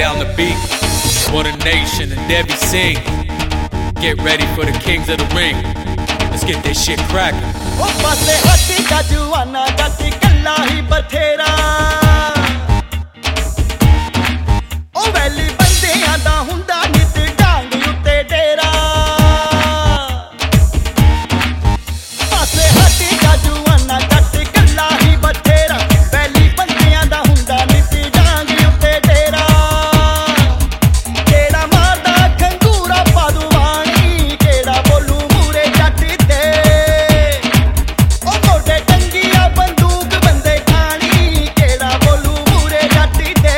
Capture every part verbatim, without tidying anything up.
down the beat. What a nation and Debbie sing. Get ready for the kings of the ring. Let's get this shit cracking. Oh, passe hatti ka juana jatti kalla hi bathera. Oh, valley bandiyan da hunda nit dang utte dera. Passe hatti ka juana jatti kalla hi bathera. Valley bandiyan da hunda nit dang utte dera. Keda marda khangura paduvani keda bolu mure jatti te. Oh, mode tangiya banduk bande khani keda bolu mure jatti te.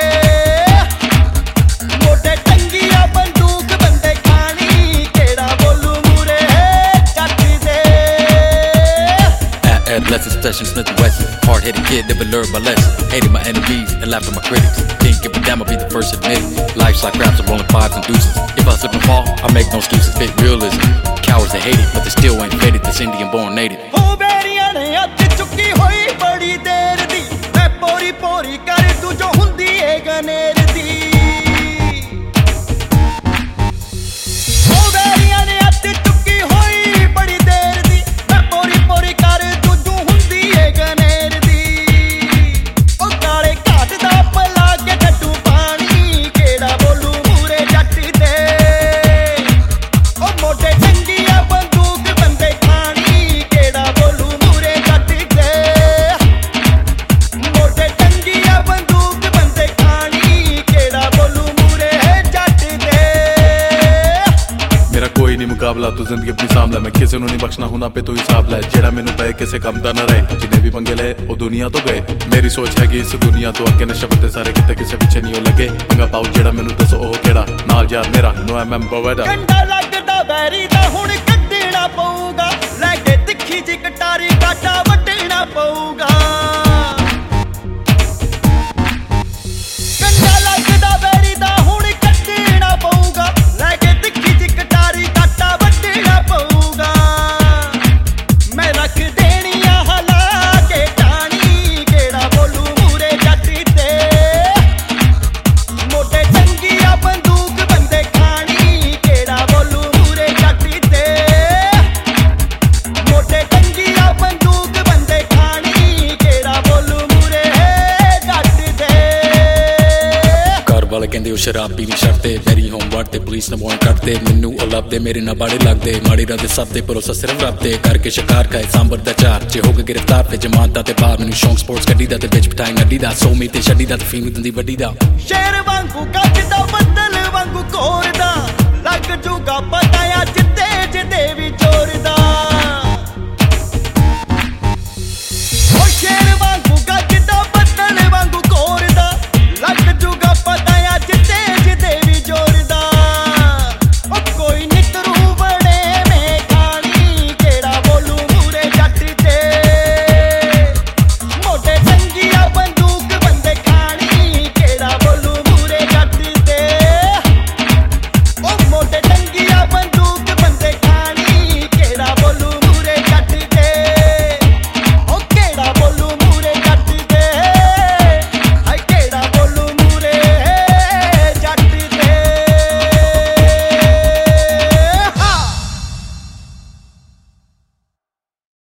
Mode tangiya banduk bande khani keda bolu mure jatti te. Adolescent session, Smith and Wesson. Hard-headed kid, never learned my lesson. Hated my enemies and laughed at my critics. Didn't give a damn, I'll be the first to admit it. Life's like raps, I'm rolling fives and deuces. If I slip and fall, I make no excuses. Fit realism. Cowards they hate it, but they still ain't faded. This Indian born native. ਹੋ ਬੇਰੀਆਂ ਨੇ ਅੱਤ ਚੁੱਕੀ ਹੋਈ ਬੜੀ ਦੇਰ ਦੀ ਮੈਂ ਪੋਰੀ ਪੋਰੀ ਕਰ ਤੂੰ ਜੋ ਹੁੰਦੀ ਏ ਗਨੇਰ ਦੀ ਹੋ ਬੇਰੀਆਂ ਨੇ ਅੱਤ ਚੁੱਕੀ ਹੋਈ ਬੜੀ ਦੇਰ ਦੀ ਮੈਂ ਪੋਰੀ ਪੋਰੀ ਕਰ ਤੂੰ ਜੋ ਹੁੰਦੀ ਏ ਗਨੇਰ ਦੀ ਉਹ ਕਾਲੇ ਘਾਟ ਦਾ ਪਲਾ ਕੇ ਟੱਟੂ ਪਾਣੀ ਕਿਹੜਾ ਬੋਲੂ ਮੂਰੇ ਜੱਟ ਦੇ ਉਹ ਮੋਢੇ ਟੰਗੀਆਂ ਬੰਦੂਕ ਬੰਦੇ ਖਾਣੀ ਕਿਹੜਾ ਬੋਲੂ ਮੂਰੇ ਜੱਟ ਦੇ ਮੋਢੇ ਟੰਗੀਆਂ ਬੰਦੂਕ ਬੰਦੇ ਖਾਣੀ ਕਿਹੜਾ ਬੋਲੂ ਮੂਰੇ ਜੱਟ ਦੇ मेरा कोई नहीं मुकाबला तू जिंदगी अपनी सामला मैं किसी ਨੂੰ नहीं बख्शना हूं ना पे तू हिसाब ले ਜਿਹੜਾ ਮੈਨੂੰ ਪਏ ਕਿਸੇ ਕੰਮ ਦਾ ਨਾ ਰਹੇ ਜਿੰਨੇ ਵੀ ਪੰਗੇ ਲਏ ਉਹ ਦੁਨੀਆ ਤੋਂ ਗਏ ਮੇਰੀ ਸੋਚ ਹੈ ਕਿ ਇਸ ਦੁਨੀਆ ਤੋਂ ਅੱਗੇ ਨੇ ਸ਼ਬਦ ਸਾਰੇ ਕਿਤੇ ਕਿਸੇ ਪਿੱਛੇ ਨਹੀਂ ਉਹ ਲੱਗੇ ਪੰਗਾ ਪਾਉ ਜਿਹੜਾ ਮੈਨੂੰ ਦੱਸੋ ਉਹ ਕਿਹੜਾ ਨਾਲ ਯਾਰ ਮੇਰਾ ਨੋ ਐਮ ਐਮ ਬਵੈਡਾ ਕੰਡਾ ਲੱਗਦਾ ਬੈਰੀ ਦਾ ਹੁਣ ਕੱਢਣਾ ਪਊਗਾ ਲੈ ਕੇ ਤਿੱਖੀ ਜੀ ਕਟਾਰੀ ਕਾਟਾ ਵੱਢਣਾ ਪਊਗਾ ਕੰਡਾ ਲੱਗਦਾ ਬੈਰੀ ਦਾ ਹੁਣ ਕੱਢਣਾ ਪਊਗਾ ਲੈ ਕੇ ਤਿੱਖੀ ਜੀ ਕਟਾਰੀ ਕਾਟਾ ਵੱਢਣਾ ਪਊਗਾ ਮੈਂ ਰੱਖ ਦੇਣੀਆਂ ਹਲਾ ਕੇ ਟਾਣੀ ਕਿਹੜਾ ਬੋਲੂ ਮੂਰੇ ਜੱਟ ਤੇ ਮੋਢੇ ਟੰਗੀਆਂ ਬੰਦੂਕ ਬੰਦੇ ਖਾਣੀ ਕਿਹੜਾ ਬੋਲੂ ਮੂਰੇ ਜੱਟ ਤੇ ਮੋਢੇ ਟੰਗੀਆਂ ਬੰਦੂਕ ਬੰਦੇ ਖਾਣੀ ਕਿਹੜਾ ਬੋਲੂ ਮੂਰੇ ਜੱਟ ਤੇ ਘਰ ਵਾਲੇ ਕਹਿੰਦੇ ਉਹ ਸ਼ਰਾਬ ਪੀ ਨਹੀਂ ਛੱਡਦੇ ਮੇਰੀ ਹੋਮ ਵਾਰਡ ਤੇ ਪੁਲਿਸ ਨੇ ਵਾਰੰਟ ਕੱਟਦੇ ਮੈਨੂੰ ਉਹ ਲੱਭਦੇ ਮੇਰੇ ਨਾਲ ਬਾੜੇ ਲੱਗਦੇ ਮਾੜੀ ਰਾਤ ਦੇ ਸਭ ਤੇ ਭਰੋਸਾ ਸਿਰਫ ਰੱਬ ਤੇ ਕਰਕੇ ਸ਼ਿਕਾਰ ਖਾਏ ਸਾਂਬਰ ਦਾ ਚਾਰ ਜੇ ਹੋ ਕੇ ਗ੍ਰਿਫਤਾਰ ਤੇ ਜਮਾਨਤਾ ਤੇ ਬਾਹਰ ਮੈਨੂੰ ਸ਼ੌਂਕ ਸਪੋਰਟਸ ਗੱਡੀ ਦਾ ਤੇ ਵਿੱਚ ਬਿਠਾਈ ਨੱਡੀ ਦਾ ਸੋ ਮੀ ਤੇ ਛੱਡੀ ਦਾ ਤੇ ਫੀਮ ਦਿੰਦੀ ਵੱਡੀ ਦਾ ਸ਼ੇਰ ਵਾਂਗੂ ਕੱਜਦਾ ਬੱਦਲ ਵਾਂਗੂ ਘੋਰਦਾ ਲੱਗ ਜੂਗਾ ਪਤਾ ਆ ਜਿੱਤੇ ਜਿੱਦੇ ਵੀ ਚੋਰਦਾ